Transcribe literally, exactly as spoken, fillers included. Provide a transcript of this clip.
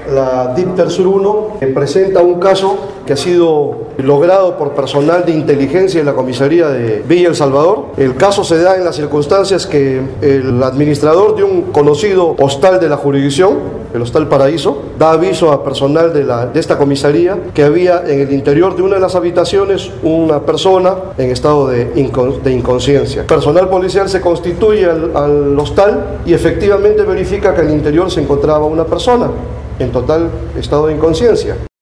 La DIPTER Sur uno presenta un caso que ha sido logrado por personal de inteligencia de la comisaría de Villa El Salvador. El caso se da en las circunstancias que el administrador de un conocido hostal de la jurisdicción, el Hostal Paraíso, da aviso a personal de, la, de esta comisaría que había en el interior de una de las habitaciones una persona en estado de, incon, de inconsciencia. El personal policial se constituye al, al hostal y efectivamente verifica que en el interior se encontraba una persona en total estado de inconsciencia.